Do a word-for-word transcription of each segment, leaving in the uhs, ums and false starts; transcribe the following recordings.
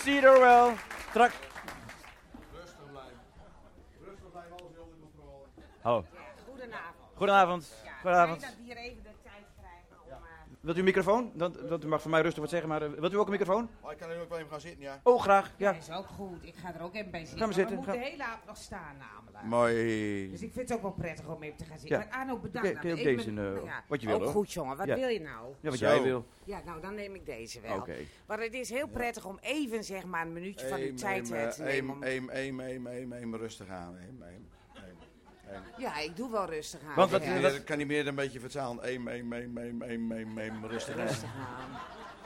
zie je er wel. Straks. Rustig blijven. Rustig blijven, alles weer onder controle. Oh. Ja, goedenavond. Goedenavond. Ja, Goedenavond. fijn dat we hier even de tijd krijgen om... Uh... Wilt u een microfoon? Dan, dat, u mag van mij rustig wat zeggen, maar uh, wilt u ook een microfoon? Oh, ik kan er ook wel even gaan zitten, ja. Oh, graag. Ja. Dat is ook goed. Ik ga er ook even bij zitten. Ga maar zitten. We moeten Ga. de hele avond nog staan namelijk. Mooi. Dus ik vind het ook wel prettig om even te gaan zitten. Ja. Maar Arno, bedankt. Kun je- kun je ook Ik deze, ben- uh, nou ja, wat je wil, ook hoor. goed, jongen. Wat Ja. wil je nou? Ja, wat Zo. jij wil. Ja, nou, dan neem ik deze wel. Oké. Okay. Maar het is heel prettig om even, zeg maar, een minuutje van uw tijd uh, te nemen. om- Eén, één, één, één, één, rustig aan. Eén, één, één, één. Ja, ik doe wel rustig aan. Want wat- ja. wat- Ik kan niet meer een beetje vertalen. Eén, één, één, één, één, één, één, rustig aan. Rustig aan.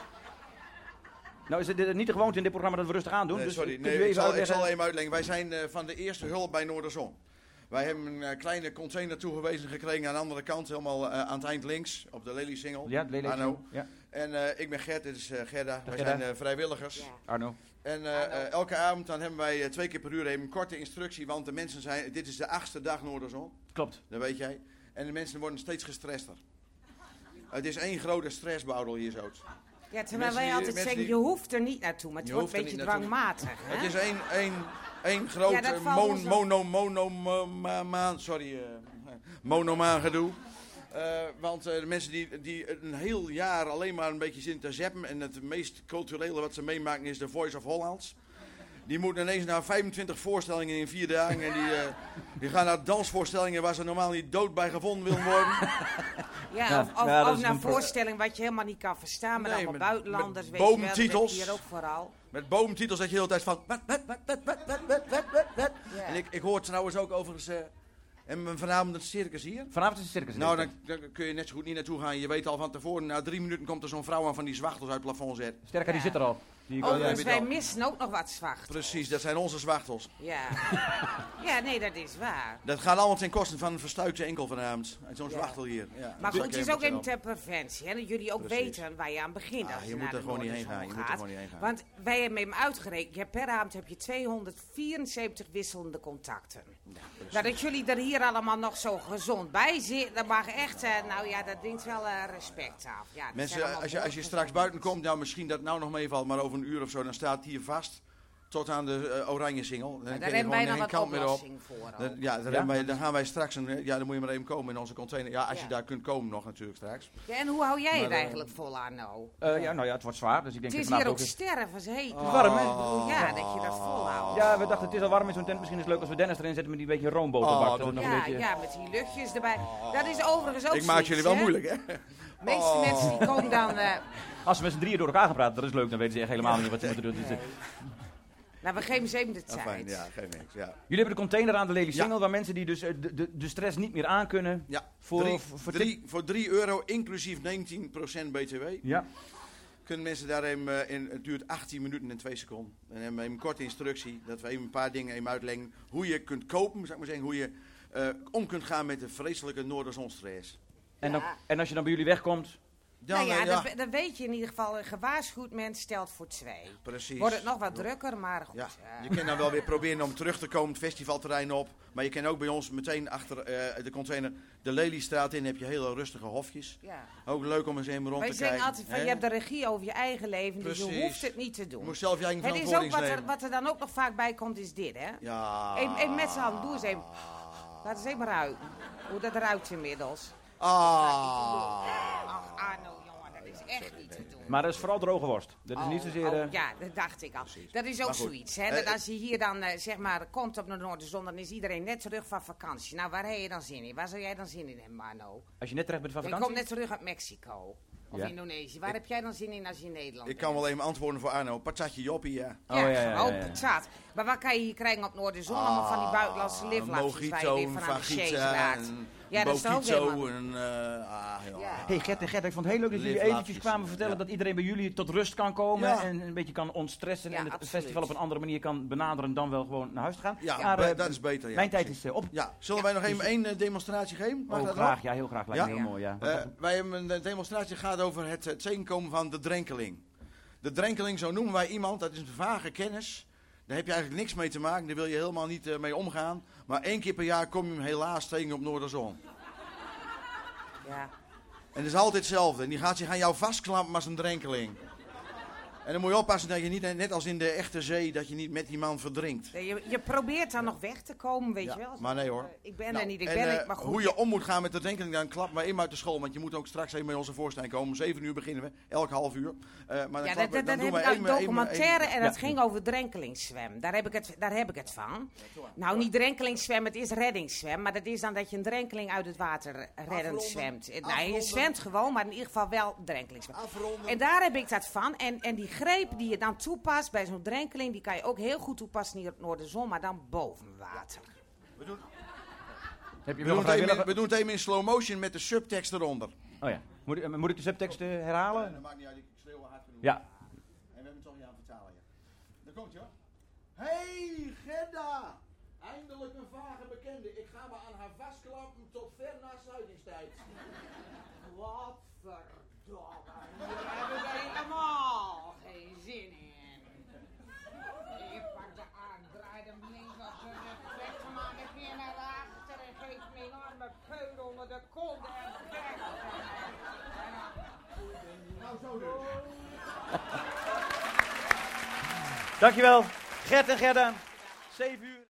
Nou, is het niet de gewoonte in dit programma dat we rustig aan doen? Nee, dus sorry, kunt nee, u even ik, zal, ik uitleggen? zal even uitleggen. Wij zijn uh, van de eerste hulp bij Noorderzon. Wij hebben een uh, kleine container toegewezen gekregen aan de andere kant, helemaal uh, aan het eind links, op de Lely-singel. Ja, de Lely Arno. Ja. En uh, ik ben Gert, dit is uh, Gerda. Wij Gerda. zijn uh, vrijwilligers. Ja. Arno. En uh, uh, elke avond dan hebben wij uh, twee keer per uur even een korte instructie, want de mensen zijn, dit is de achtste dag Noorderzon, Klopt. dat weet jij. En de mensen worden steeds gestrester. Het is één grote stressbouwdel hier zo. Ja, terwijl Mensen wij die- altijd mensen zeggen, die- je hoeft er niet naartoe, maar het Je wordt een hoeft er beetje niet naartoe. dwangmatig. Hè? Het is één, één, één Ja, grote dat valt mon, ons op. mono, mono, mono, maan, sorry, uh, monomaan gedoe. Uh, want uh, de mensen die, die een heel jaar alleen maar een beetje zitten te zappen en het meest culturele wat ze meemaken is de Voice of Hollands. Die moeten ineens naar vijfentwintig voorstellingen in vier dagen en die, uh, die gaan naar dansvoorstellingen waar ze normaal niet dood bij gevonden willen worden. Ja, Ja, of, of, ja, dat of is naar een pro- voorstelling wat je helemaal niet kan verstaan, maar Nee, allemaal met- buitenlanders, met weet je wel, dat boomtitels. heb je hier ook vooral. Met boomtitels dat je de hele tijd van wat, wat, wat, wat, wat, wat, wat, wat, wat, wat. Ja. En ik, ik hoor trouwens ook overigens, uh, en we vanavond het circus hier. Vanavond is het circus. Nou, dan, dan kun je net zo goed niet naartoe gaan. Je weet al van tevoren, na drie minuten komt er zo'n vrouw aan van die zwachtels uit het plafond zetten. Sterker, die Ja. zit er al. Die Oh, kan- ja, Overigens, weet je wij wel. missen ook nog wat zwacht. Precies, dat zijn onze zwachtels. Ja. Ja, nee, dat is waar. Dat gaat allemaal ten koste van een verstuikte enkel vanavond. Uit zo'n Ja. zwachtel hier. Ja, Maar dat goed, het is ken ook je even wel. ter preventie. Hè, dat jullie ook Precies. weten waar je aan begint Ah, als je je, moet naar er de gewoon niet heen Noorderzon gaan, je moet er gaat. gewoon niet heen gaan. Want wij hebben hem uitgerekend. Je hebt per avond heb je tweehonderdvierenzeventig wisselende contacten. Ja, precies. Nou, dat jullie er hier allemaal nog zo gezond bij zitten, dat mag echt, eh, nou ja, dat dient wel eh, respect af. Ja, dat zijn Mensen, allemaal als je, als je straks woordgevonden. buiten komt, nou misschien dat nou nog meevalt, maar over een uur of zo, dan staat het hier vast. Tot aan de uh, oranje singel. Dan Maar kun daar je hebben wij gewoon nog geen wat kant meer op. oplossing voor. ook. Dan, ja, dan, Ja? hebben wij, dan gaan wij straks, een, ja, dan moet je maar even komen in onze container. Ja, als Ja. je daar kunt komen nog natuurlijk straks. Ja, en hoe hou jij Maar, het eh, eigenlijk vol, Arno? Uh, ja, nou ja, het wordt zwaar, dus ik denk Het is dat hier vanavond ook ook... stervensheet. Het is warm, hè? Ja, dat je dat volhoudt. Ja, we dachten het is al warm in zo'n tent. Misschien is het leuk als we Dennis erin zetten met die beetje roomboter Oh, bakken. dat- Dat nog een Ja, beetje... ja, met die luchtjes erbij. Dat is overigens ook Ik maak zoiets, jullie wel hè? moeilijk, hè? De meeste Oh. mensen die komen dan... eh, Als we met z'n drieën door elkaar gaan praten, dat is leuk. Dan weten ze echt helemaal niet wat ze moeten doen. Dus, uh, nou, we geven ze even de Ja, tijd. fijn, ja, geef niks. Ja, jullie hebben de container aan de Lely Ja. Singel, waar mensen die dus uh, de, de, de stress niet meer aankunnen. ja. Voor, drie, voor, voor drie, voor drie euro inclusief negentien procent B T W. Ja. Kunnen mensen daar even, uh, in, het duurt achttien minuten en twee seconden. Dan hebben we even een korte instructie, dat we even een paar dingen even uitleggen. Hoe je kunt kopen, zou ik maar zeggen, hoe je uh, om kunt gaan met de vreselijke Noorderzonstress. En, dan, Ja. en als je dan bij jullie wegkomt, Dan, nou ja, uh, ja, dan, dan weet je in ieder geval, een gewaarschuwd mens stelt voor twee. precies. Wordt het nog wat drukker, maar goed. Ja, eh, je kan dan wel weer proberen om terug te komen het festivalterrein op. Maar je kan ook bij ons meteen achter uh, de container de Lelystraat in. Heb je hele rustige hofjes. ja. Ook leuk om eens even rond Wij te zeggen kijken. altijd van, hè? je hebt de regie over je eigen leven, dus je Precies. hoeft het niet te Je doen. moet zelf je eigen Het is ook verantwoording wat er, nemen. wat er dan ook nog vaak bij komt, is dit, hè? Ja. Even, even met z'n handen, doe eens even. Laat eens even ruiken. Hoe dat ruikt inmiddels. Ah. Ach, Arno, jongen, dat is echt niet te doen. maar dat is vooral droge worst. Dat is Oh, niet zozeer... oh, uh, ja, dat dacht ik al. Dat is ook Maar goed, zoiets, hè. eh, Dat als je hier dan, eh, zeg maar, komt op de Noorderzon, dan is iedereen net terug van vakantie. Nou, waar heb je dan zin in? Waar zou jij dan zin in hebben, Arno? als je net terecht bent van Je vakantie... komt net terug uit Mexico. Of Ja. Indonesië. Waar heb jij dan zin in als je in Nederland Ik kan bent? wel even antwoorden voor Arno. Patatje joppie, ja. Oh, Ja, ja, ja, ja, gewoon ja. patat. Maar wat kan je hier krijgen op Noorderzon? Allemaal van die buitenlandse Ah, liftlatjes waar je mojito, weer een van aan de shake fajita, raakt. een Ja, dat is toch ook bokito, helemaal... een... uh, ah, joh. Ja. Hey Gert en Gert, ik vond het heel leuk dat jullie Liftlatjes, eventjes kwamen vertellen ja. dat iedereen bij jullie tot rust kan komen Ja. en een beetje kan ontstressen Ja, en het absoluut. festival op een andere manier kan benaderen dan wel gewoon naar huis te gaan. Ja, Maar, be- eh, dat is beter, ja. Mijn tijd precies. is uh, op. Ja, zullen Ja, wij nog even één uh, demonstratie geven? Mag Oh, dat graag, nog? ja, heel graag. Lijkt me Ja? heel mooi, ja. Uh, wij hebben een uh, demonstratie die gaat over het, het tegenkomen van de drenkeling. De drenkeling, zo noemen wij iemand, dat is een vage kennis. Daar heb je eigenlijk niks mee te maken, daar wil je helemaal niet uh, mee omgaan. Maar één keer per jaar kom je hem helaas tegen op Noorderzon. Ja. En dat is altijd hetzelfde. En die gaat zich aan jou vastklampen als een drenkeling. En dan moet je oppassen dat je niet, net als in de echte zee, dat je niet met die man verdrinkt. Nee, je, je probeert dan nog weg te komen, weet Ja, je wel. maar nee hoor. Uh, ik ben Nou, er niet, ik en, ben uh, niet, maar goed. hoe je om moet gaan met de drenkeling, dan klap maar in uit de school. Want je moet ook straks even met onze voorstelling komen. Om zeven uur beginnen we, elk half uur. Uh, maar dan Ja, klap, dat, dat, dan dat doen heb we ik uit één- documentaire één- en dat Ja. ging over drenkelingszwem. Daar heb ik het, daar heb ik het van. Nou, niet drenkelingszwem, het is reddingszwem. Maar dat is dan dat je een drenkeling uit het water reddend Afronden. zwemt. Nee, je Afronden. zwemt gewoon, maar in ieder geval wel drenkelingszwem. Afronden. En daar heb ik dat van. En, en die greep die je dan toepast bij zo'n drenkeling, die kan je ook heel goed toepassen hier op Noorderzon, maar dan boven water. We doen, Heb je we, wel doen een het even, vrijwilliger? we doen het even in slow motion met de subtekst eronder. Oh ja. Moet, ik- moet ik de subtekst eh, herhalen? Dat maakt niet uit, ik schreeuw wel hard genoeg. Ja. En we hebben het toch niet aan het vertalen. Ja. Daar komt je hoor. Hey Gerda! Eindelijk een vage bekende. Ik ga me aan haar vastklampen tot ver na sluitingstijd. Wat verdomme, hier hebben we helemaal geen zin in. Ik pak de aard, draai hem links op de rug, trek hem aan de keer naar achter en geef me een enorme peul onder de kont en weg. Nou zo dus. Dankjewel. Gert en Gerda. zeven uur.